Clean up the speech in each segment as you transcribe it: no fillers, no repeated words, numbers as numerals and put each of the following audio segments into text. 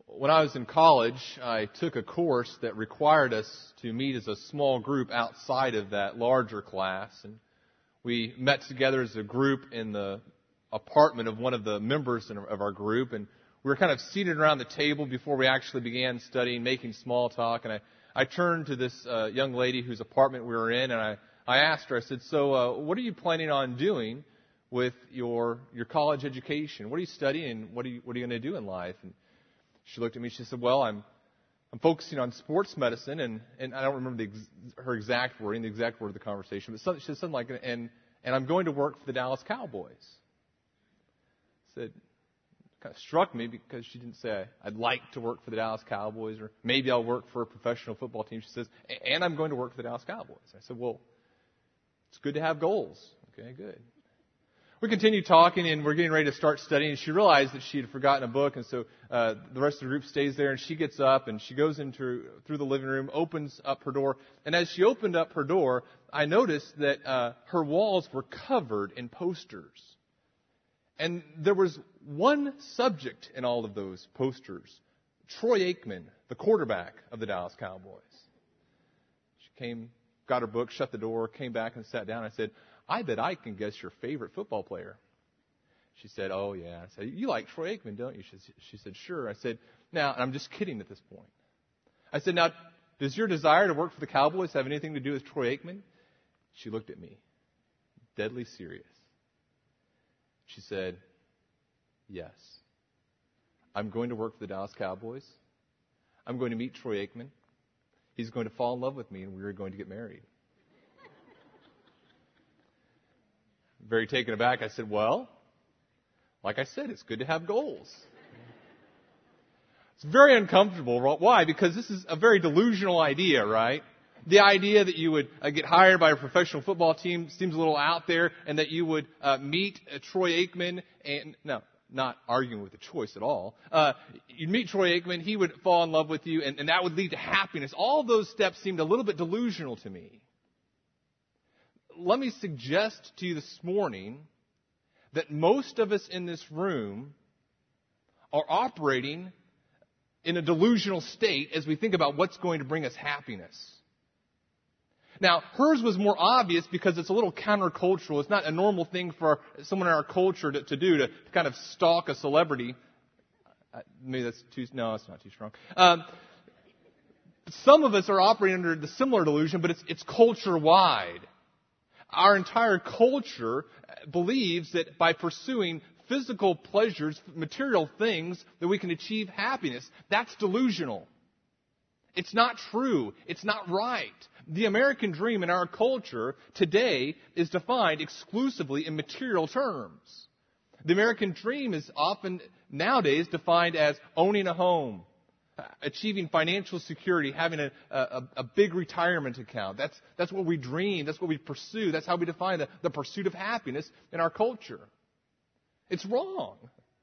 When I was in college, I took a course that required us to meet as a small group outside of that larger class. And we met together as a group in the apartment of one of the members of our group. And we were kind of seated around the table before we actually began studying, making small talk. And I turned to this young lady whose apartment we were in, and I asked her, I said, so what are you planning on doing with your college education? What are you studying? What are you going to do in life? And she looked at me. She said, "Well, I'm focusing on sports medicine," and I don't remember her exact wording, the exact word of the conversation, but she said something like, "And I'm going to work for the Dallas Cowboys." I said, it kind of struck me because she didn't say I'd like to work for the Dallas Cowboys or maybe I'll work for a professional football team. She says, "And I'm going to work for the Dallas Cowboys." I said, "Well, it's good to have goals." Okay, good. We continued talking, and we're getting ready to start studying. She realized that she had forgotten a book, and so the rest of the group stays there, and she gets up, and she goes through the living room, opens up her door. And as she opened up her door, I noticed that her walls were covered in posters. And there was one subject in all of those posters: Troy Aikman, the quarterback of the Dallas Cowboys. She came, got her book, shut the door, came back and sat down. I said, "I bet I can guess your favorite football player." She said, "Oh, yeah." I said, "You like Troy Aikman, don't you?" She said, "Sure." I said, "Now," and I'm just kidding at this point. I said, "Now, does your desire to work for the Cowboys have anything to do with Troy Aikman?" She looked at me, deadly serious. She said, "Yes. I'm going to work for the Dallas Cowboys. I'm going to meet Troy Aikman. He's going to fall in love with me, and we are going to get married." Very taken aback, I said, "Well, like I said, it's good to have goals." It's very uncomfortable. Why? Because this is a very delusional idea, right? The idea that you would get hired by a professional football team seems a little out there, and that you would meet Troy Aikman, and no, not arguing with the choice at all. You'd meet Troy Aikman, he would fall in love with you, and that would lead to happiness. All those steps seemed a little bit delusional to me. Let me suggest to you this morning that most of us in this room are operating in a delusional state as we think about what's going to bring us happiness. Now, hers was more obvious because it's a little countercultural. It's not a normal thing for someone in our culture to do, to kind of stalk a celebrity. Maybe that's it's not too strong. Some of us are operating under the similar delusion, but it's culture-wide. Our entire culture believes that by pursuing physical pleasures, material things, that we can achieve happiness. That's delusional. It's not true. It's not right. The American dream in our culture today is defined exclusively in material terms. The American dream is often nowadays defined as owning a home, achieving financial security, having a big retirement account. That's what we dream. That's what we pursue. That's how we define the pursuit of happiness in our culture. It's wrong.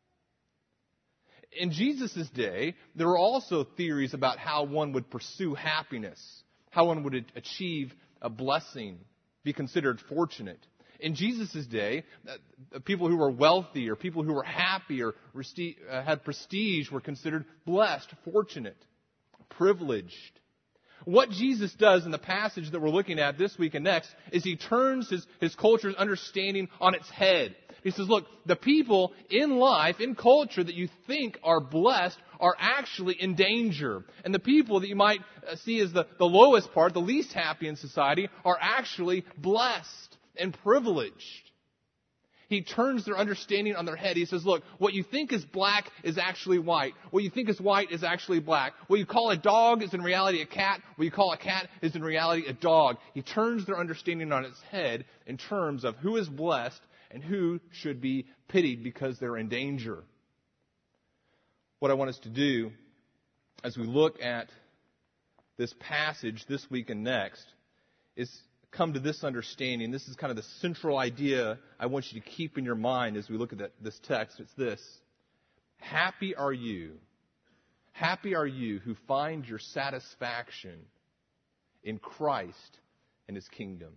In Jesus' day, there were also theories about how one would pursue happiness, how one would achieve a blessing, be considered fortunate. In Jesus' day, people who were wealthy or people who were happy or had prestige were considered blessed, fortunate, privileged. What Jesus does in the passage that we're looking at this week and next is he turns his culture's understanding on its head. He says, look, the people in life, in culture that you think are blessed are actually in danger. And the people that you might see as the lowest part, the least happy in society, are actually blessed and privileged. He turns their understanding on their head. He says, look, what you think is black is actually white. What you think is white is actually black. What you call a dog is in reality a cat. What you call a cat is in reality a dog. He turns their understanding on its head in terms of who is blessed and who should be pitied because they're in danger. What I want us to do as we look at this passage this week and next is come to this understanding. This is kind of the central idea I want you to keep in your mind as we look at this text. It's this: happy are you who find your satisfaction in Christ and His kingdom.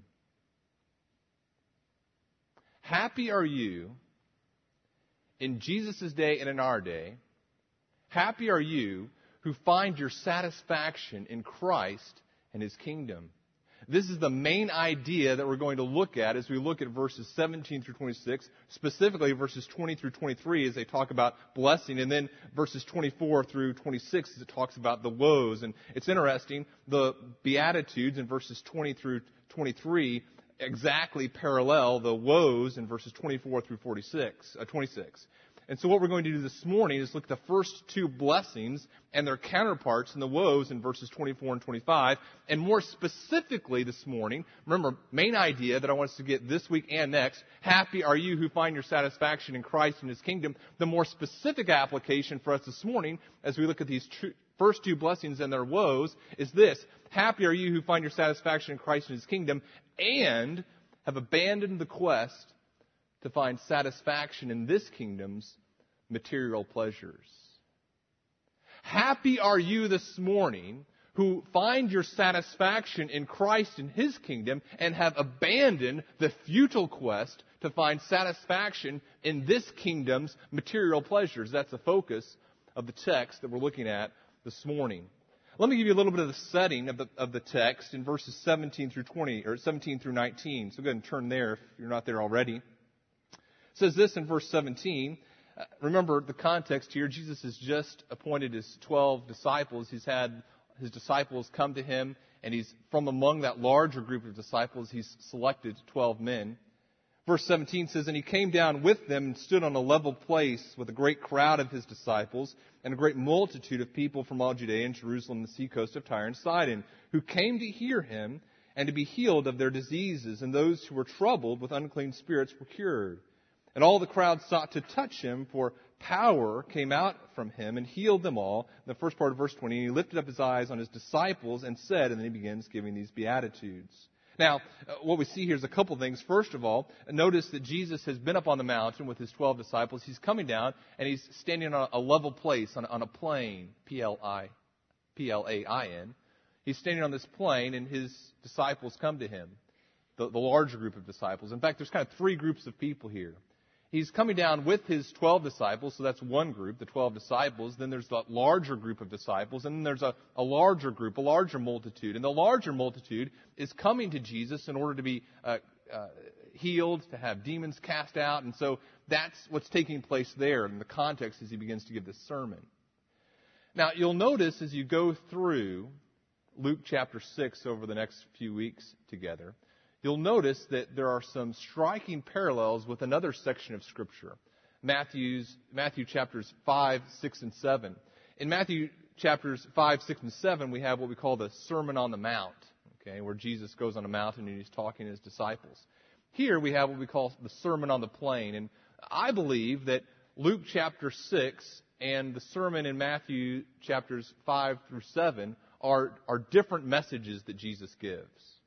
Happy are you in Jesus' day and in our day Happy are you who find your satisfaction in Christ and His kingdom. This is the main idea that we're going to look at as we look at verses 17 through 26, specifically verses 20 through 23 as they talk about blessing, and then verses 24 through 26 as it talks about the woes. And it's interesting, the Beatitudes in verses 20 through 23 exactly parallel the woes in verses 24 through 26. And so what we're going to do this morning is look at the first two blessings and their counterparts in the woes in verses 24 and 25. And more specifically this morning, remember, main idea that I want us to get this week and next, happy are you who find your satisfaction in Christ and His kingdom. The more specific application for us this morning as we look at these first two blessings and their woes is this: happy are you who find your satisfaction in Christ and His kingdom and have abandoned the quest to find satisfaction in this kingdom's material pleasures. Happy are you this morning who find your satisfaction in Christ and His kingdom and have abandoned the futile quest to find satisfaction in this kingdom's material pleasures. That's the focus of the text that we're looking at this morning. Let me give you a little bit of the setting of the text in verses 17 through 20, or 17 through 19. So go ahead and turn there if you're not there already. It says this in verse 17. Remember the context here. Jesus has just appointed His 12 disciples. He's had His disciples come to Him, and He's from among that larger group of disciples, He's selected 12 men. Verse 17 says, and He came down with them and stood on a level place with a great crowd of His disciples and a great multitude of people from all Judea and Jerusalem and the seacoast of Tyre and Sidon, who came to hear Him and to be healed of their diseases, and those who were troubled with unclean spirits were cured. And all the crowd sought to touch Him, for power came out from Him and healed them all. In the first part of verse 20, He lifted up His eyes on His disciples and said, and then He begins giving these Beatitudes. Now, what we see here is a couple things. First of all, notice that Jesus has been up on the mountain with His 12 disciples. He's coming down, and He's standing on a level place, on a plain, P-L-A-I-N. He's standing on this plain, and His disciples come to Him, the larger group of disciples. In fact, there's kind of three groups of people here. He's coming down with His 12 disciples, so that's one group, the 12 disciples. Then there's the larger group of disciples, and then there's a larger group, a larger multitude. And the larger multitude is coming to Jesus in order to be healed, to have demons cast out. And so that's what's taking place there in the context as He begins to give this sermon. Now, you'll notice as you go through Luke chapter 6 over the next few weeks together, you'll notice that there are some striking parallels with another section of Scripture, Matthew chapters 5, 6, and 7. In Matthew chapters 5, 6, and 7, we have what we call the Sermon on the Mount, okay, where Jesus goes on a mountain and He's talking to His disciples. Here we have what we call the Sermon on the Plain. And I believe that Luke chapter 6 and the sermon in Matthew chapters 5 through 7 are different messages that Jesus gives.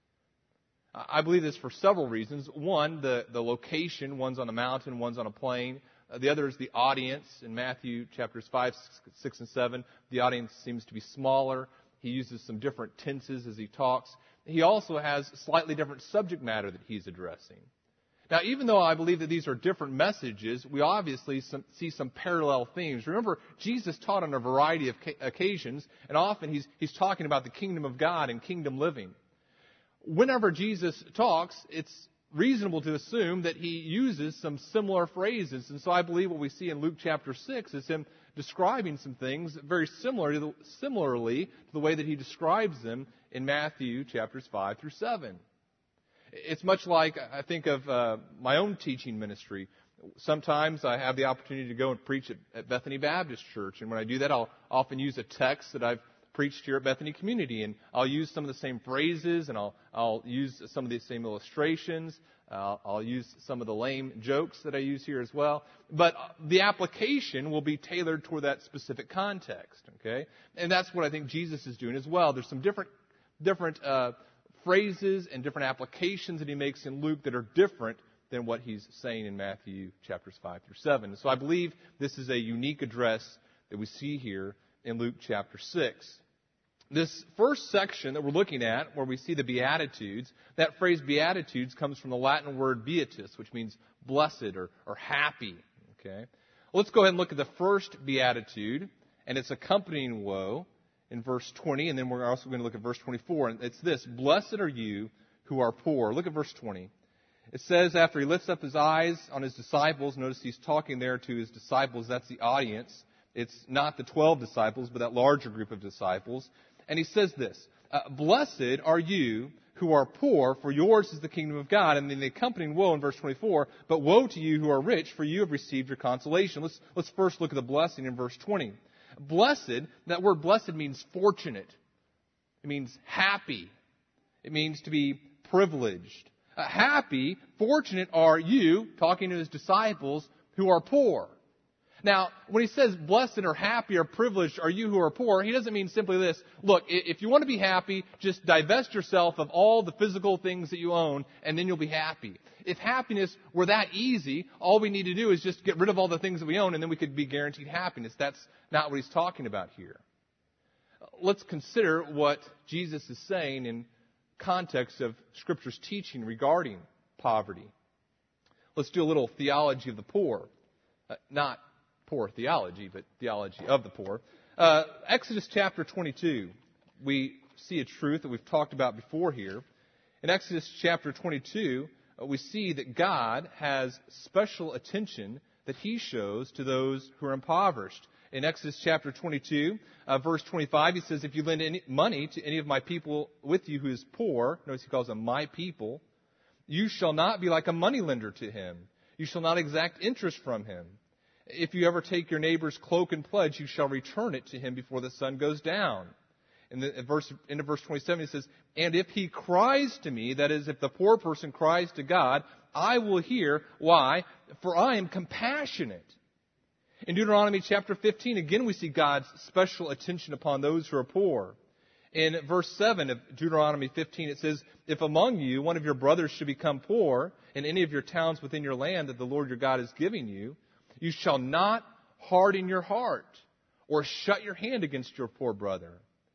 I believe this for several reasons. One, the location. One's on a mountain, one's on a plain. The other is the audience. In Matthew chapters 5, 6, and 7, the audience seems to be smaller. He uses some different tenses as He talks. He also has slightly different subject matter that He's addressing. Now, even though I believe that these are different messages, we obviously see some parallel themes. Remember, Jesus taught on a variety of occasions, and often He's talking about the kingdom of God and kingdom living. Whenever Jesus talks, it's reasonable to assume that He uses some similar phrases. And so I believe what we see in Luke chapter 6 is Him describing some things very similarly to the way that He describes them in Matthew chapters 5 through 7. It's much like, I think of my own teaching ministry. Sometimes I have the opportunity to go and preach at Bethany Baptist Church. And when I do that, I'll often use a text that I've preached here at Bethany Community, and I'll use some of the same phrases, and I'll use some of the same illustrations. I'll use some of the lame jokes that I use here as well. But the application will be tailored toward that specific context, okay? And that's what I think Jesus is doing as well. There's some different phrases and different applications that He makes in Luke that are different than what He's saying in Matthew chapters 5 through 7. So I believe this is a unique address that we see here in Luke chapter 6. This first section that we're looking at, where we see the Beatitudes, that phrase Beatitudes comes from the Latin word beatus, which means blessed or happy. Okay? Well, let's go ahead and look at the first Beatitude. and its accompanying woe in verse 20, and then we're also going to look at verse 24. And it's this: blessed are you who are poor. Look at verse 20. It says, after he lifts up his eyes on his disciples, notice he's talking there to his disciples. That's the audience. It's not the 12 disciples, but that larger group of disciples. And he says this: blessed are you who are poor, for yours is the kingdom of God. And then the accompanying woe in verse 24, but woe to you who are rich, for you have received your consolation. Let's first look at the blessing in verse 20. Blessed, that word blessed means fortunate. It means happy. It means to be privileged. Happy, fortunate are you, talking to his disciples, who are poor. Now, when he says blessed or happy or privileged are you who are poor, he doesn't mean simply this: look, if you want to be happy, just divest yourself of all the physical things that you own, and then you'll be happy. If happiness were that easy, all we need to do is just get rid of all the things that we own, and then we could be guaranteed happiness. That's not what he's talking about here. Let's consider what Jesus is saying in context of Scripture's teaching regarding poverty. Let's do a little theology of the poor. Not poor theology, but theology of the poor. Exodus chapter 22, we see a truth that we've talked about before here. In Exodus chapter 22, we see that God has special attention that he shows to those who are impoverished. In Exodus chapter 22, verse 25, he says, if you lend any money to any of my people with you who is poor, notice he calls them my people, you shall not be like a moneylender to him. You shall not exact interest from him. If you ever take your neighbor's cloak and pledge, you shall return it to him before the sun goes down. In the verse 27, it says, and if he cries to me, that is, if the poor person cries to God, I will hear. Why? For I am compassionate. In Deuteronomy chapter 15, again, we see God's special attention upon those who are poor. In verse 7 of Deuteronomy 15, it says, if among you one of your brothers should become poor in any of your towns within your land that the Lord your God is giving you, you shall not harden your heart or shut your hand against your poor brother.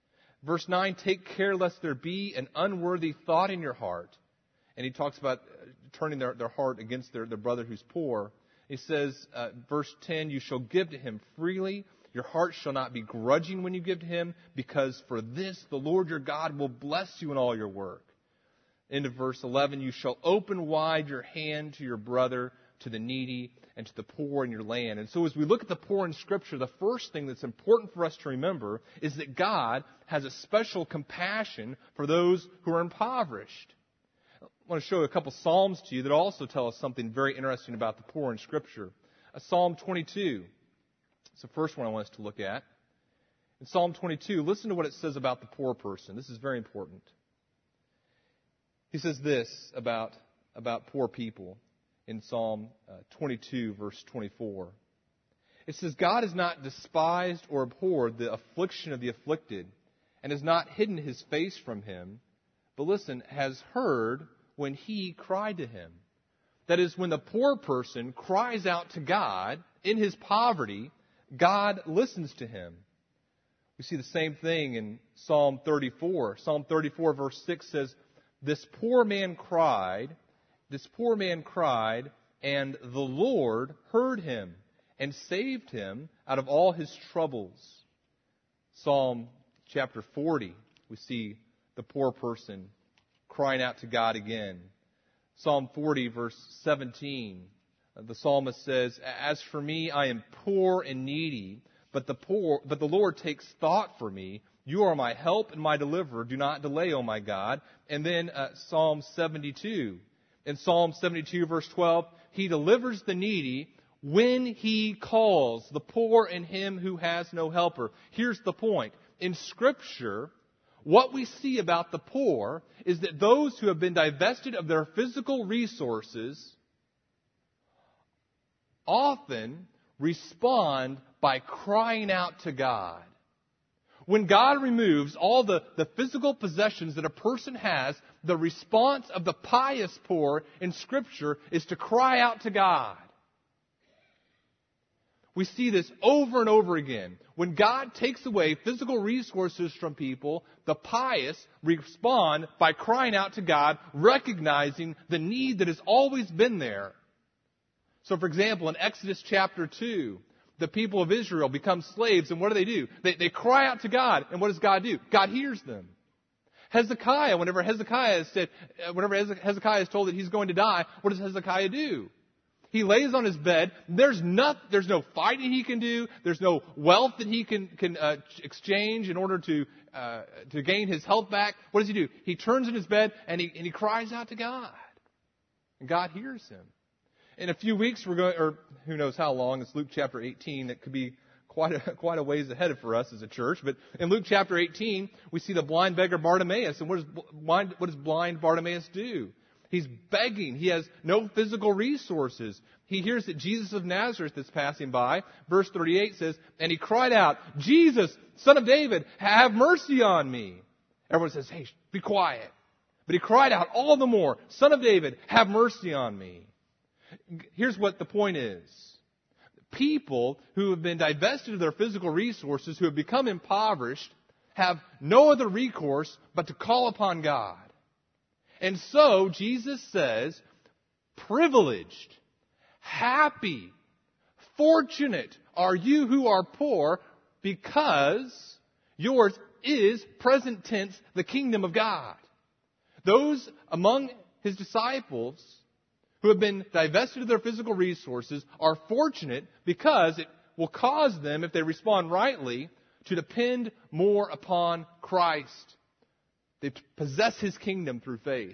Verse 9, take care lest there be an unworthy thought in your heart. And he talks about turning their heart against their brother who's poor. He says, verse 10, you shall give to him freely. Your heart shall not be grudging when you give to him, because for this the Lord your God will bless you in all your work. Into verse 11, you shall open wide your hand to your brother, to the needy, and to the poor in your land. And so as we look at the poor in Scripture, the first thing that's important for us to remember is that God has a special compassion for those who are impoverished. I want to show a couple Psalms to you that also tell us something very interesting about the poor in Scripture. Psalm 22. It's the first one I want us to look at. In Psalm 22, listen to what it says about the poor person. This is very important. He says this about poor people in Psalm 22, verse 24. It says, God has not despised or abhorred the affliction of the afflicted, and has not hidden his face from him, but listen, has heard when he cried to him. That is, when the poor person cries out to God in his poverty, God listens to him. We see the same thing in Psalm 34. Psalm 34, verse 6 says, this poor man cried, and the Lord heard him and saved him out of all his troubles. Psalm chapter 40, we see the poor person crying out to God again. Psalm 40, verse 17, the psalmist says, as for me, I am poor and needy, but the Lord takes thought for me. You are my help and my deliverer. Do not delay, O my God. And then Psalm 72. In Psalm 72, verse 12, he delivers the needy when he calls, the poor and him who has no helper. Here's the point. In Scripture, what we see about the poor is that those who have been divested of their physical resources often respond by crying out to God. When God removes all the physical possessions that a person has, the response of the pious poor in Scripture is to cry out to God. We see this over and over again. When God takes away physical resources from people, the pious respond by crying out to God, recognizing the need that has always been there. So, for example, in Exodus chapter 2, the people of Israel become slaves, and what do? They cry out to God, and what does God do? God hears them. Hezekiah, whenever Hezekiah is told that he's going to die, what does Hezekiah do? He lays on his bed. There's no fighting he can do. There's no wealth that he can exchange in order to gain his health back. What does he do? He turns in his bed and he cries out to God, and God hears him. In a few weeks, we're going, or who knows how long, it's Luke chapter 18. That could be quite a ways ahead for us as a church. But in Luke chapter 18, we see the blind beggar Bartimaeus. And what does blind Bartimaeus do? He's begging. He has no physical resources. He hears that Jesus of Nazareth is passing by. Verse 38 says, and he cried out, Jesus, Son of David, have mercy on me. Everyone says, hey, be quiet. But he cried out all the more, Son of David, have mercy on me. Here's what the point is. People who have been divested of their physical resources, who have become impoverished, have no other recourse but to call upon God. And so Jesus says, privileged, happy, fortunate are you who are poor, because yours is, present tense, the kingdom of God. Those among his disciples who have been divested of their physical resources are fortunate because it will cause them, if they respond rightly, to depend more upon Christ. They possess his kingdom through faith.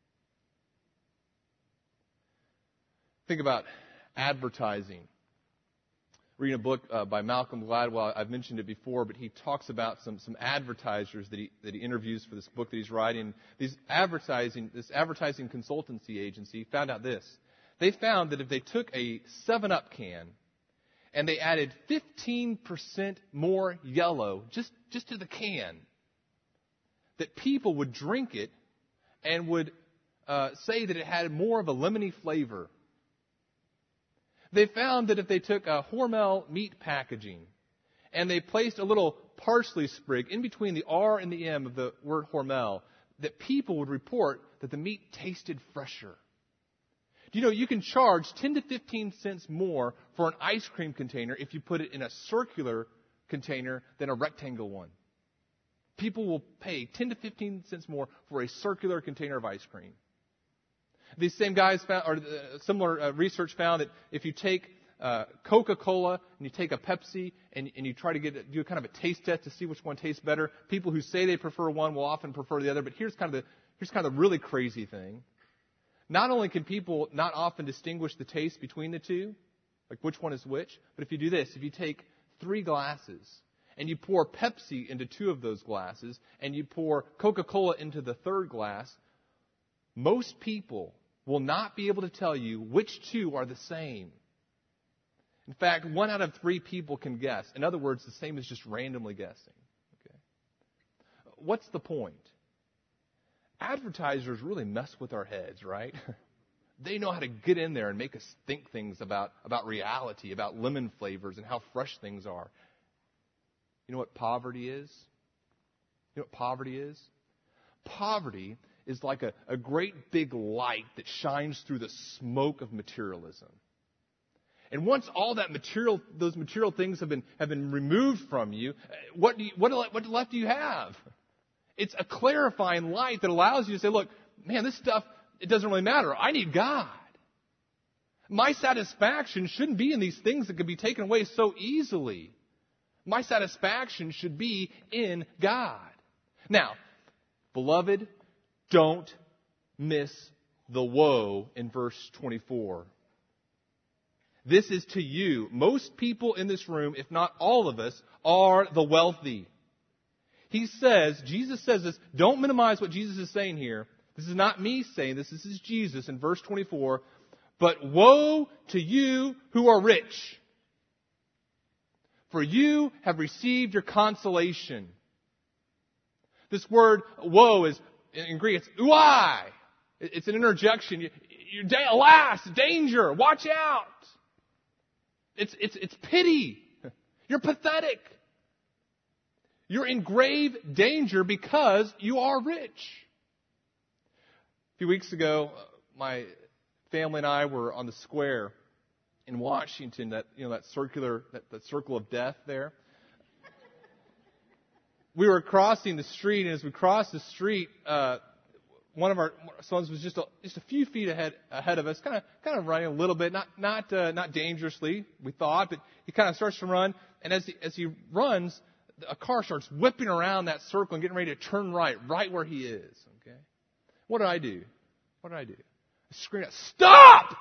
Think about advertising. Reading a book by Malcolm Gladwell. I've mentioned it before, but he talks about some advertisers that he interviews for this book that he's writing. This advertising consultancy agency found out this. They found that if they took a 7-Up can and they added 15% more yellow just to the can, that people would drink it and would say that it had more of a lemony flavor. They found that if they took a Hormel meat packaging and they placed a little parsley sprig in between the R and the M of the word Hormel, that people would report that the meat tasted fresher. Do you know you can charge 10 to 15 cents more for an ice cream container if you put it in a circular container than a rectangle one? People will pay 10 to 15 cents more for a circular container of ice cream. These same guys found, or similar research found that if you take Coca-Cola and you take a Pepsi and you try to do kind of a taste test to see which one tastes better, people who say they prefer one will often prefer the other. But here's kind of the really crazy thing. Not only can people not often distinguish the taste between the two, like which one is which, but if you do this, if you take 3 glasses and you pour Pepsi into 2 of those glasses and you pour Coca-Cola into the 3rd glass, most people will not be able to tell you which 2 are the same. In fact, 1 out of 3 people can guess. In other words, the same as just randomly guessing. Okay. What's the point? Advertisers really mess with our heads, right? They know how to get in there and make us think things about reality, about lemon flavors and how fresh things are. You know what poverty is? You know what poverty is? Poverty is like a great big light that shines through the smoke of materialism. And once all those material things have been removed from you, what left do you have? It's a clarifying light that allows you to say, look, man, this stuff, it doesn't really matter. I need God. My satisfaction shouldn't be in these things that can be taken away so easily. My satisfaction should be in God. Now, beloved, don't miss the woe in verse 24. This is to you. Most people in this room, if not all of us, are the wealthy. Jesus says this. Don't minimize what Jesus is saying here. This is not me saying this. This is Jesus in verse 24. But woe to you who are rich, for you have received your consolation. This word woe is, in Greek, it's uai. It's an interjection. Alas, danger, watch out. It's pity. You're pathetic. You're in grave danger because you are rich. A few weeks ago, my family and I were on the square in Washington, that circle of death there. We were crossing the street, and as we crossed the street, one of our sons was just a few feet ahead of us, kind of running a little bit, not dangerously, we thought, but he kind of starts to run, and as he runs, a car starts whipping around that circle and getting ready to turn right where he is. Okay, what did I do? I screamed out, "Stop!"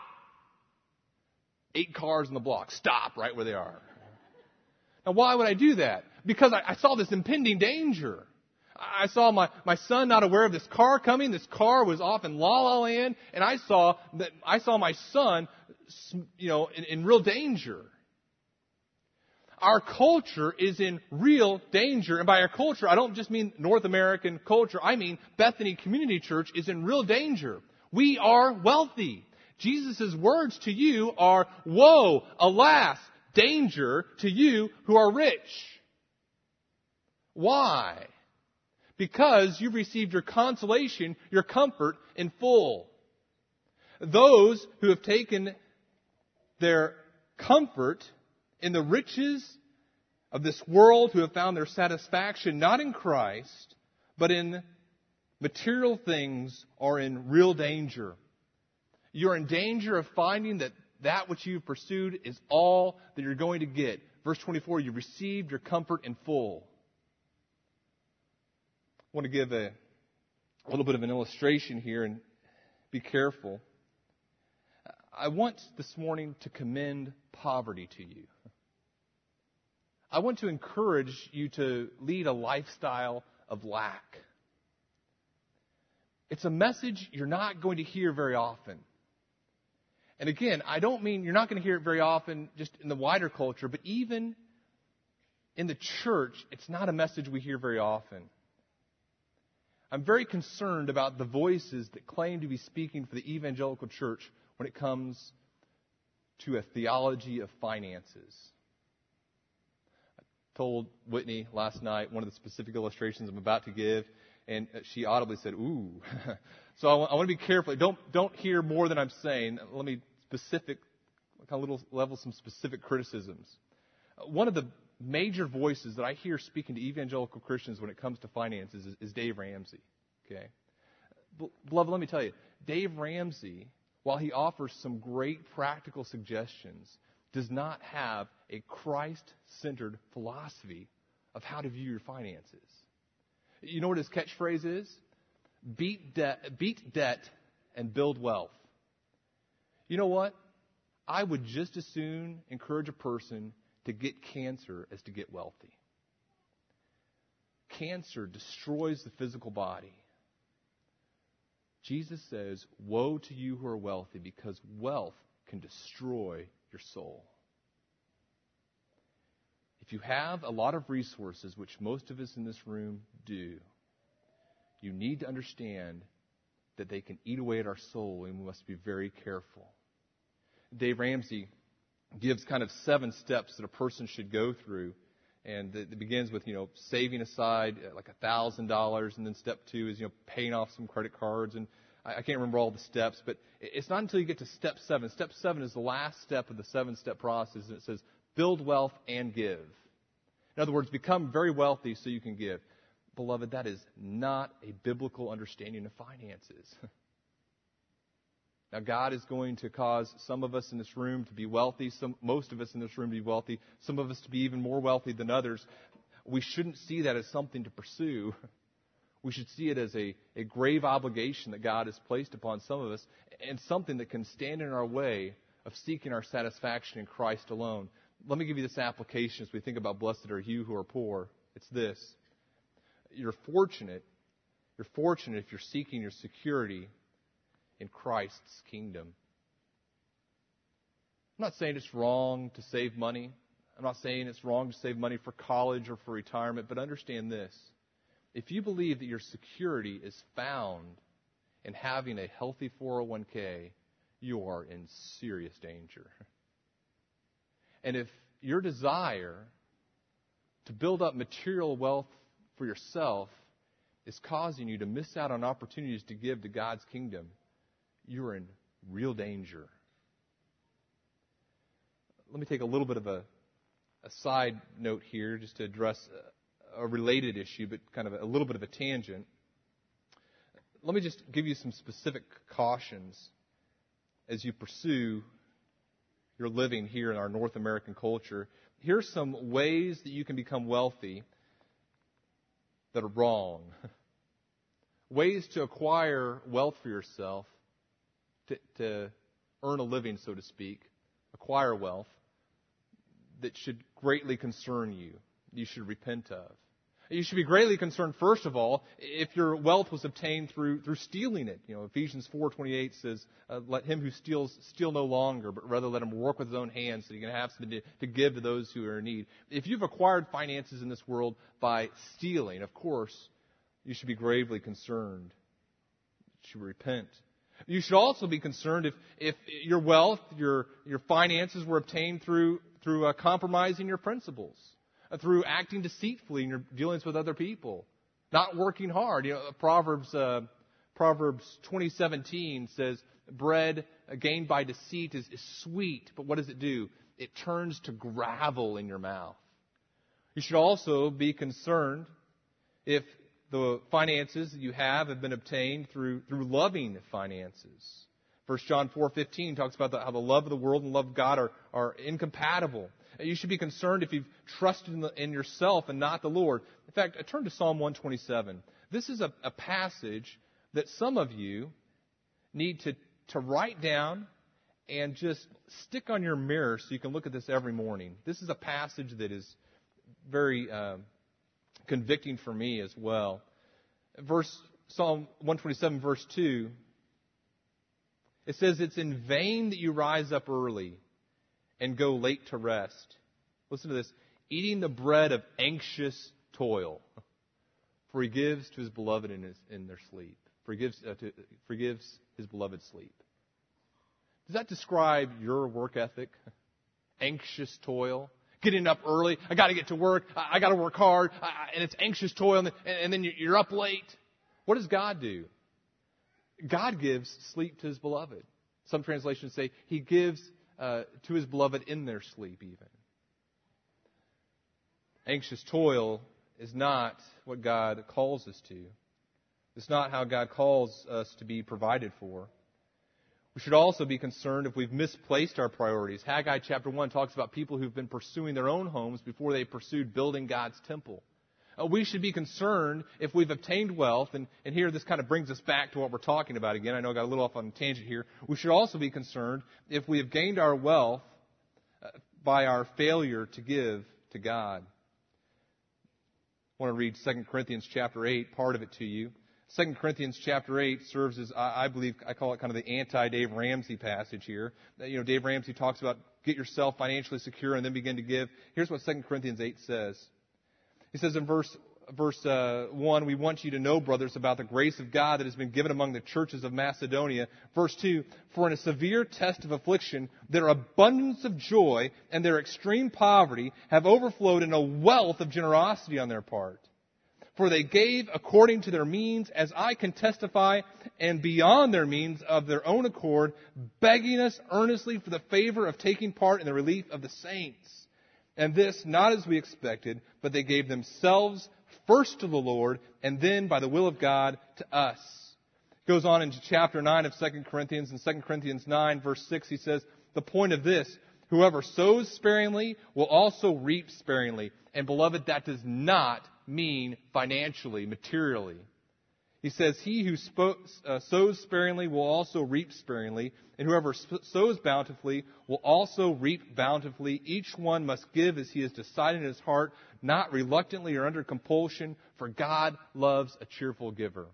8 cars in the block, stop right where they are. Now, why would I do that? Because I saw this impending danger. I saw my son not aware of this car coming. This car was off in La La Land, and I saw my son, in real danger. Our culture is in real danger, and by our culture, I don't just mean North American culture. I mean Bethany Community Church is in real danger. We are wealthy. Jesus' words to you are, "Woe, alas, danger to you who are rich." Why? Because you've received your consolation, your comfort in full. Those who have taken their comfort in the riches of this world, who have found their satisfaction not in Christ, but in material things, are in real danger. You're in danger of finding that which you've pursued is all that you're going to get. Verse 24, you received your comfort in full. I want to give a little bit of an illustration here, and be careful. I want this morning to commend poverty to you. I want to encourage you to lead a lifestyle of lack. It's a message you're not going to hear very often. And again, I don't mean you're not going to hear it very often just in the wider culture, but even in the church, it's not a message we hear very often. I'm very concerned about the voices that claim to be speaking for the evangelical church when it comes to a theology of finances. I told Whitney last night one of the specific illustrations I'm about to give, and she audibly said, "Ooh." So I want to be careful. Don't hear more than I'm saying. Let me level some specific criticisms. One of the major voices that I hear speaking to evangelical Christians when it comes to finances is Dave Ramsey. Okay, beloved, let me tell you, Dave Ramsey, while he offers some great practical suggestions, does not have a Christ-centered philosophy of how to view your finances. You know what his catchphrase is? Beat debt and build wealth. You know what? I would just as soon encourage a person to get cancer as to get wealthy. Cancer destroys the physical body. Jesus says, "Woe to you who are wealthy, because wealth can destroy your soul." If you have a lot of resources, which most of us in this room do, you need to understand that they can eat away at our soul, and we must be very careful. Dave Ramsey gives kind of 7 steps that a person should go through. And it begins with, saving aside like $1,000. And then step 2 is, paying off some credit cards. And I can't remember all the steps, but it's not until you get to step 7. Step 7 is the last step of the 7-step process. And it says, build wealth and give. In other words, become very wealthy so you can give. Beloved, that is not a biblical understanding of finances. Now, God is going to cause some of us in this room to be wealthy, most of us in this room to be wealthy, some of us to be even more wealthy than others. We shouldn't see that as something to pursue. We should see it as a grave obligation that God has placed upon some of us, and something that can stand in our way of seeking our satisfaction in Christ alone. Let me give you this application as we think about blessed are you who are poor. It's this. You're fortunate if you're seeking your security in Christ's kingdom. I'm not saying it's wrong to save money. I'm not saying it's wrong to save money for college or for retirement, but understand this. If you believe that your security is found in having a healthy 401k, you are in serious danger. And if your desire to build up material wealth for yourself is causing you to miss out on opportunities to give to God's kingdom, you're in real danger. let me take a little bit of a side note here just to address a related issue, but kind of a little bit of a tangent. Let me just give you some specific cautions as you pursue your living here in our North American culture. Here's some ways that you can become wealthy that are wrong. Ways to acquire wealth for yourself, to earn a living, so to speak, acquire wealth, that should greatly concern you, you should repent of. You should be greatly concerned, first of all, if your wealth was obtained through stealing it. You know, Ephesians 4:28 says, let him who steals steal no longer, but rather let him work with his own hands so he can have something to give to those who are in need. If you've acquired finances in this world by stealing, of course, you should be gravely concerned. You should repent. You should also be concerned if your wealth, your finances were obtained through compromising your principles, through acting deceitfully in your dealings with other people, not working hard. You know, Proverbs 20:17 says, bread gained by deceit is sweet, but what does it do? It turns to gravel in your mouth. You should also be concerned if the finances that you have been obtained through loving finances. 1 John 4:15 talks about how the love of the world and love of God are incompatible. You should be concerned if you've trusted in yourself and not the Lord. In fact, I turn to Psalm 127. This is a passage that some of you need to write down and just stick on your mirror so you can look at this every morning. This is a passage that is very convicting for me as well. Psalm 127, verse 2, it says, it's in vain that you rise up early and go late to rest. Listen to this. Eating the bread of anxious toil, for he gives to his beloved in their sleep. Forgives his beloved sleep. Does that describe your work ethic? Anxious toil? Getting up early. I got to get to work. I got to work hard. And it's anxious toil. And then you're up late. What does God do? God gives sleep to his beloved. Some translations say he gives to his beloved in their sleep even. Anxious toil is not what God calls us to. It's not how God calls us to be provided for. We should also be concerned if we've misplaced our priorities. Haggai chapter 1 talks about people who've been pursuing their own homes before they pursued building God's temple. We should be concerned if we've obtained wealth, and here this kind of brings us back to what we're talking about again. I know I got a little off on a tangent here. We should also be concerned if we have gained our wealth by our failure to give to God. I want to read 2 Corinthians chapter 8, part of it to you. 2 Corinthians chapter 8 serves as, I believe, I call it kind of the anti-Dave Ramsey passage here. You know, Dave Ramsey talks about get yourself financially secure and then begin to give. Here's what 2 Corinthians 8 says. He says in verse 1, we want you to know, brothers, about the grace of God that has been given among the churches of Macedonia. Verse 2, for in a severe test of affliction, their abundance of joy and their extreme poverty have overflowed in a wealth of generosity on their part. For they gave according to their means, as I can testify, and beyond their means of their own accord, begging us earnestly for the favor of taking part in the relief of the saints. And this, not as we expected, but they gave themselves first to the Lord, and then, by the will of God, to us. It goes on into chapter 9 of 2 Corinthians. In 2 Corinthians 9, verse 6, he says, the point of this, whoever sows sparingly will also reap sparingly. And beloved, that does not mean financially, materially. He says, he who sows sparingly will also reap sparingly, and whoever sows bountifully will also reap bountifully. Each one must give as he has decided in his heart, not reluctantly or under compulsion, for God loves a cheerful giver.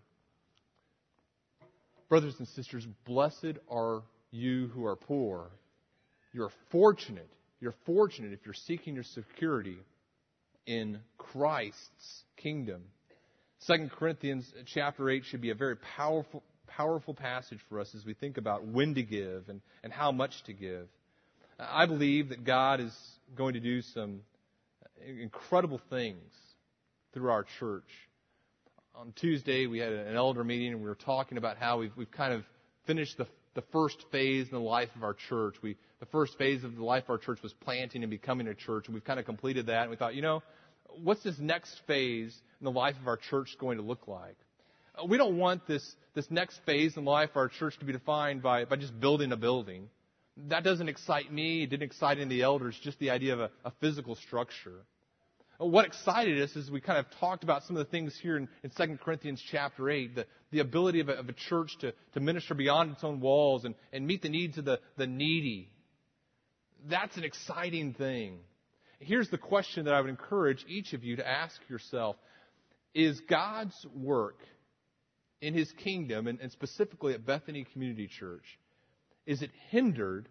Brothers and sisters, blessed are you who are poor. You're fortunate. You're fortunate if you're seeking your security in Christ's kingdom. 2 Corinthians chapter 8 should be a very powerful passage for us as we think about when to give and how much to give. I believe that God is going to do some incredible things through our church. On Tuesday, we had an elder meeting, and we were talking about how we've kind of finished the first phase in the life of our church. The first phase of the life of our church was planting and becoming a church, and we've kind of completed that. And we thought, what's this next phase in the life of our church going to look like? We don't want this next phase in the life of our church to be defined by just building a building. That doesn't excite me. It didn't excite any of the elders, just the idea of a physical structure. What excited us is we kind of talked about some of the things here in 2 Corinthians chapter 8, the ability of a church to minister beyond its own walls and meet the needs of the needy. That's an exciting thing. Here's the question that I would encourage each of you to ask yourself. Is God's work in His kingdom, and specifically at Bethany Community Church, is it hindered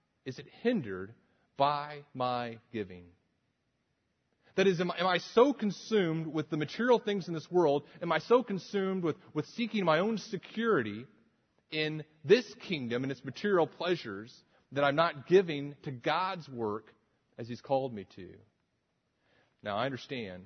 by my giving? That is, am I so consumed with the material things in this world, am I so consumed with seeking my own security in this kingdom and its material pleasures that I'm not giving to God's work as He's called me to? Now, I understand.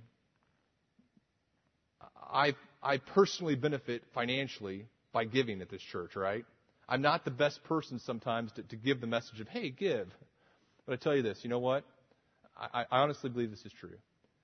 I personally benefit financially by giving at this church, right? I'm not the best person sometimes to give the message of, hey, give. But I tell you this, you know what? I honestly believe this is true.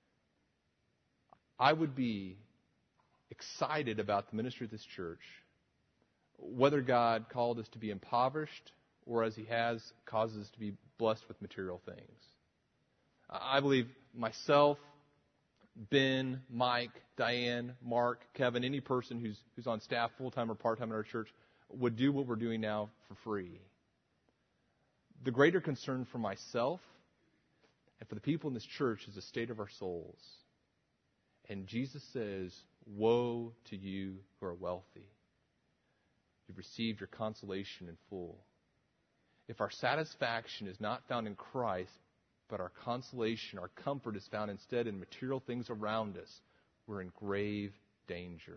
I would be excited about the ministry of this church, whether God called us to be impoverished or, as He has, causes us to be blessed with material things. I believe myself, Ben, Mike, Diane, Mark, Kevin, any person who's on staff full-time or part-time in our church would do what we're doing now for free. The greater concern for myself and for the people in this church is the state of our souls. And Jesus says, woe to you who are wealthy. You've received your consolation in full. If our satisfaction is not found in Christ, but our consolation, our comfort is found instead in material things around us, we're in grave danger.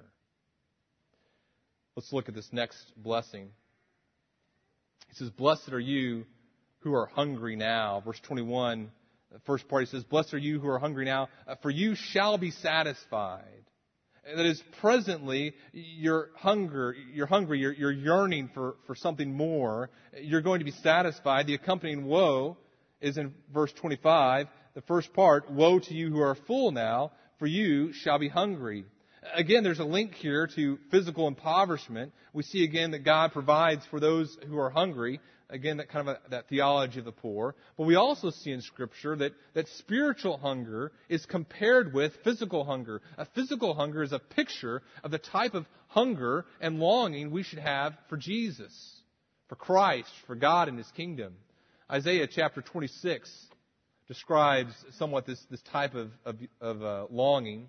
Let's look at this next blessing. He says, blessed are you who are hungry now. Verse 21, the first part, he says, blessed are you who are hungry now, for you shall be satisfied. That is, presently, you're hungry, you're yearning for something more. You're going to be satisfied. The accompanying woe is in verse 25. The first part, woe to you who are full now, for you shall be hungry. Again, there's a link here to physical impoverishment. We see again that God provides for those who are hungry. Again, that kind of that theology of the poor. But we also see in Scripture that spiritual hunger is compared with physical hunger. A physical hunger is a picture of the type of hunger and longing we should have for Jesus, for Christ, for God and His kingdom. Isaiah chapter 26 describes somewhat this type of longing.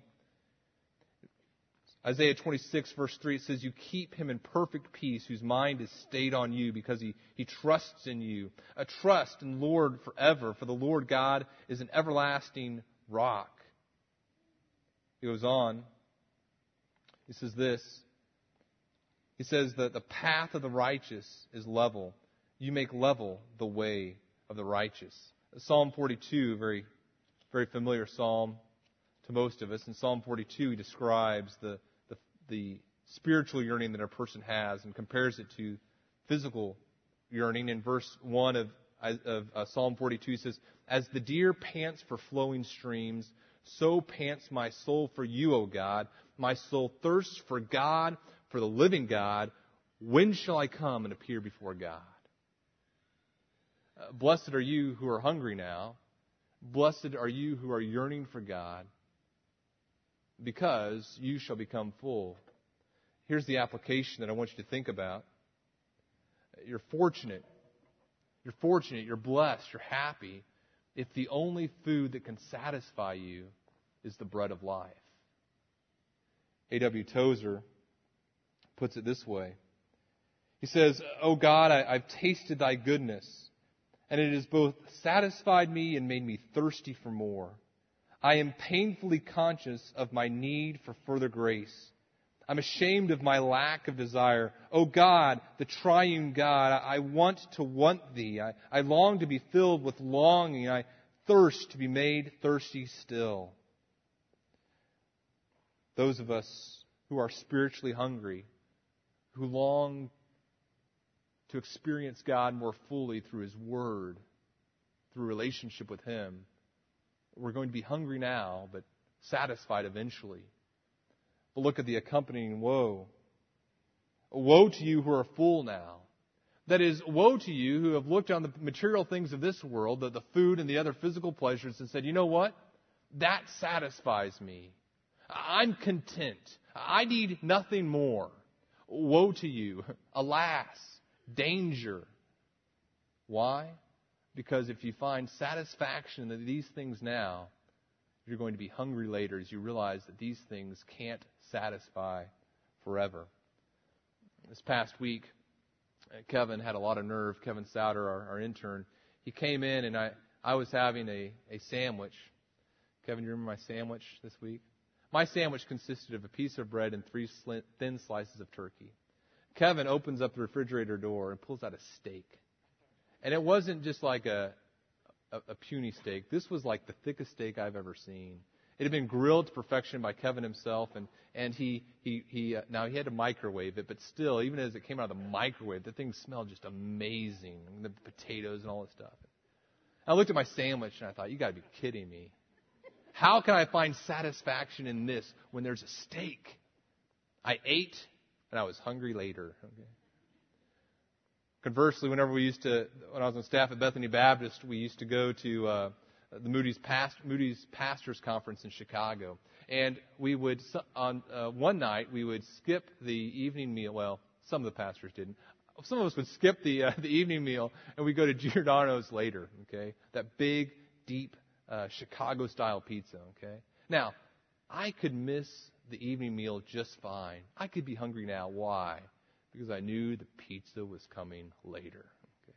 Isaiah 26, verse 3, it says, you keep him in perfect peace whose mind is stayed on you because he trusts in you. A trust in the Lord forever, for the Lord God is an everlasting rock. He goes on. He says this. He says that the path of the righteous is level. You make level the way of the righteous. Psalm 42, very, very familiar psalm to most of us. In Psalm 42, he describes the spiritual yearning that a person has and compares it to physical yearning. In verse 1 of Psalm 42, he says, as the deer pants for flowing streams, so pants my soul for you, O God. My soul thirsts for God, for the living God. When shall I come and appear before God? Blessed are you who are hungry now. Blessed are you who are yearning for God, because you shall become full. Here's the application that I want you to think about. You're fortunate. You're blessed. You're happy if the only food that can satisfy you is the bread of life. A.W. Tozer puts it this way. He says, O God, I've tasted thy goodness, and it has both satisfied me and made me thirsty for more. I am painfully conscious of my need for further grace. I'm ashamed of my lack of desire. O God, the triune God, I want to want Thee. I long to be filled with longing. I thirst to be made thirsty still. Those of us who are spiritually hungry, who long to experience God more fully through His Word, through relationship with Him. We're going to be hungry now, but satisfied eventually. But look at the accompanying woe. Woe to you who are full now. That is, woe to you who have looked on the material things of this world, the food and the other physical pleasures, and said, you know what? That satisfies me. I'm content. I need nothing more. Woe to you. Alas, danger. Why? Because if you find satisfaction in these things now, you're going to be hungry later as you realize that these things can't satisfy forever. This past week, Kevin had a lot of nerve. Kevin Souter, our intern, he came in and I was having a sandwich. Kevin, you remember my sandwich this week? My sandwich consisted of a piece of bread and 3 thin slices of turkey. Kevin opens up the refrigerator door and pulls out a steak. And it wasn't just like a puny steak. This was like the thickest steak I've ever seen. It had been grilled to perfection by Kevin himself, and he now he had to microwave it, but still, even as it came out of the microwave, the thing smelled just amazing. The potatoes and all this stuff. I looked at my sandwich and I thought, you got to be kidding me. How can I find satisfaction in this when there's a steak? I ate and I was hungry later. Okay. Conversely, when I was on staff at Bethany Baptist, we used to go to the Moody's Pastors Conference in Chicago. And we would, on one night, we would skip the evening meal. Well, some of the pastors didn't. Some of us would skip the evening meal, and we'd go to Giordano's later, okay? That big, deep Chicago-style pizza, okay? Now, I could miss the evening meal just fine. I could be hungry now. Why? Because I knew the pizza was coming later. Okay?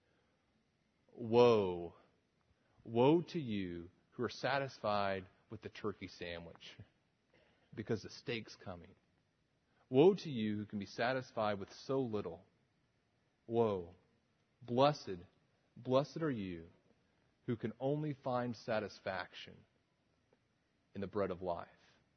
Woe. Woe to you who are satisfied with the turkey sandwich because the steak's coming. Woe to you who can be satisfied with so little. Woe. Blessed are you who can only find satisfaction in the bread of life.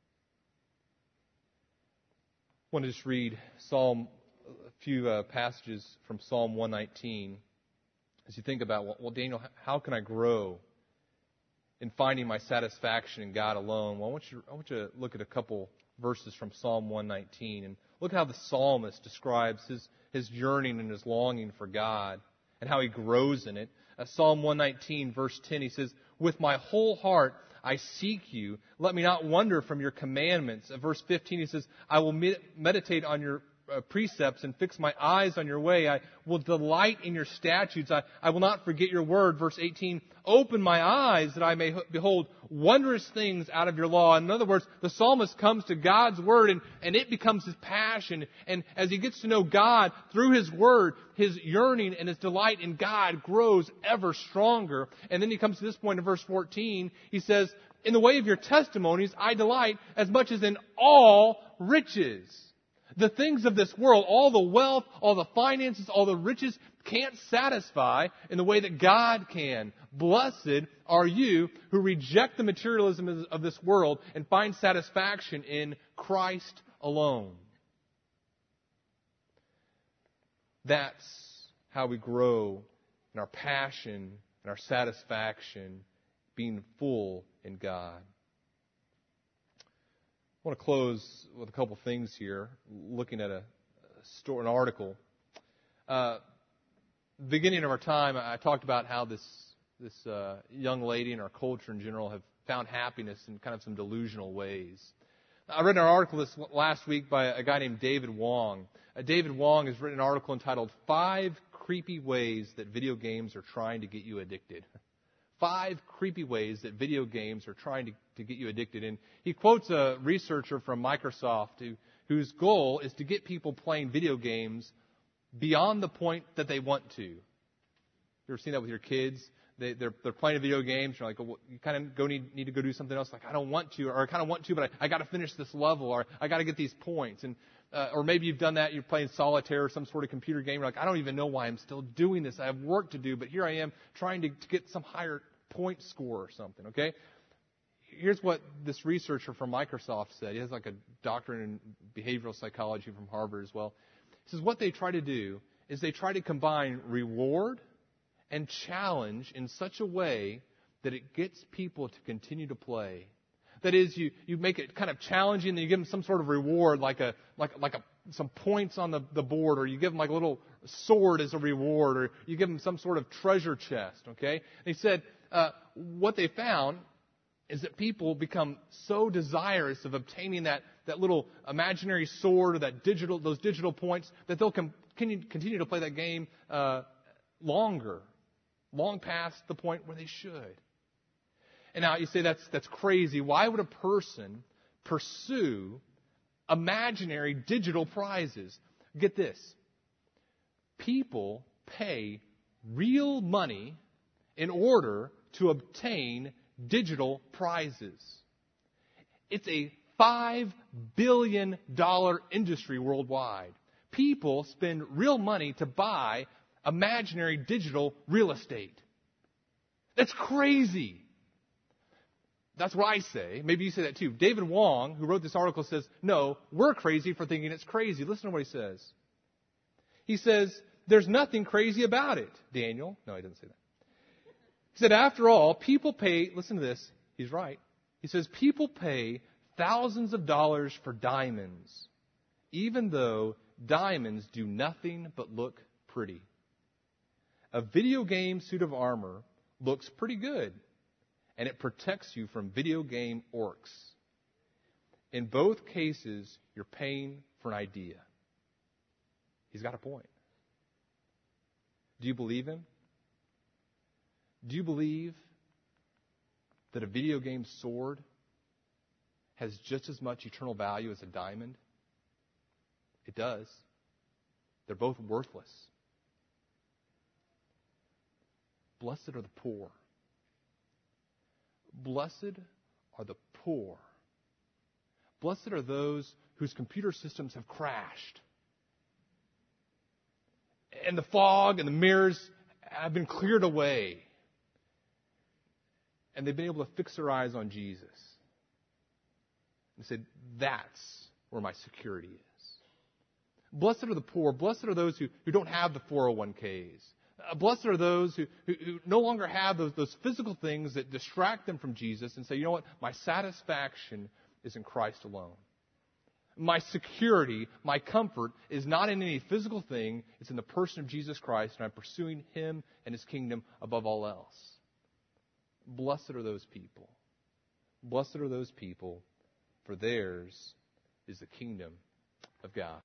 I want to just read a few passages from Psalm 119 as you think about, well, Daniel, how can I grow in finding my satisfaction in God alone? Well, I want you to look at a couple verses from Psalm 119 and look at how the psalmist describes his yearning and his longing for God and how he grows in it. Psalm 119, verse 10, he says, with my whole heart I seek you. Let me not wander from your commandments. Verse 15, he says, I will meditate on your precepts and fix my eyes on your way. I will delight in your statutes. I will not forget your word. Verse 18, open my eyes that I may behold wondrous things out of your law. In other words, the psalmist comes to God's word and it becomes his passion. And as he gets to know God through his word, his yearning and his delight in God grows ever stronger. And then he comes to this point in verse 14. He says, in the way of your testimonies, I delight as much as in all riches. The things of this world, all the wealth, all the finances, all the riches can't satisfy in the way that God can. Blessed are you who reject the materialism of this world and find satisfaction in Christ alone. That's how we grow in our passion and our satisfaction, being full in God. I want to close with a couple things here, looking at an article. Beginning of our time, I talked about how this young lady and our culture in general have found happiness in kind of some delusional ways. I read an article this last week by a guy named David Wong. David Wong has written an article entitled 5 Creepy Ways That Video Games Are Trying to Get You Addicted. 5 creepy ways that video games are trying to get you addicted. And he quotes a researcher from Microsoft whose goal is to get people playing video games beyond the point that they want to. You ever seen that with your kids? They're playing a video game. And you're like, well, you kind of need to go do something else. Like, I don't want to, or I kind of want to, but I got to finish this level, or I got to get these points. And or maybe you've done that. You're playing solitaire or some sort of computer game. You're like, I don't even know why I'm still doing this. I have work to do, but here I am trying to get some higher point score or something, okay? Here's what this researcher from Microsoft said. He has like a doctorate in behavioral psychology from Harvard as well. He says what they try to do is they try to combine reward and challenge in such a way that it gets people to continue to play. That is, you make it kind of challenging, and you give them some sort of reward, like some points on the board, or you give them like a little sword as a reward, or you give them some sort of treasure chest. Okay? And he said what they found is that people become so desirous of obtaining that little imaginary sword or those digital points that they'll continue to play that game long past the point where they should. And now you say that's crazy. Why would a person pursue imaginary digital prizes? Get this. People pay real money in order to obtain digital prizes. It's a $5 billion industry worldwide. People spend real money to buy imaginary digital real estate. That's crazy. That's what I say. Maybe you say that too. David Wong, who wrote this article, says, no, we're crazy for thinking it's crazy. Listen to what he says. He says, there's nothing crazy about it, Daniel. No, he doesn't say that. He said, after all, people pay, listen to this, he's right. He says, people pay thousands of dollars for diamonds, even though diamonds do nothing but look pretty. A video game suit of armor looks pretty good, and it protects you from video game orcs. In both cases, you're paying for an idea. He's got a point. Do you believe him? Do you believe that a video game sword has just as much eternal value as a diamond? It does. They're both worthless. Blessed are the poor. Blessed are the poor. Blessed are those whose computer systems have crashed. And the fog and the mirrors have been cleared away. And they've been able to fix their eyes on Jesus. And said, that's where my security is. Blessed are the poor. Blessed are those who don't have the 401ks. Blessed are those who no longer have those physical things that distract them from Jesus and say, you know what, my satisfaction is in Christ alone. My security, my comfort is not in any physical thing. It's in the person of Jesus Christ, and I'm pursuing Him and His kingdom above all else. Blessed are those people. Blessed are those people, for theirs is the kingdom of God.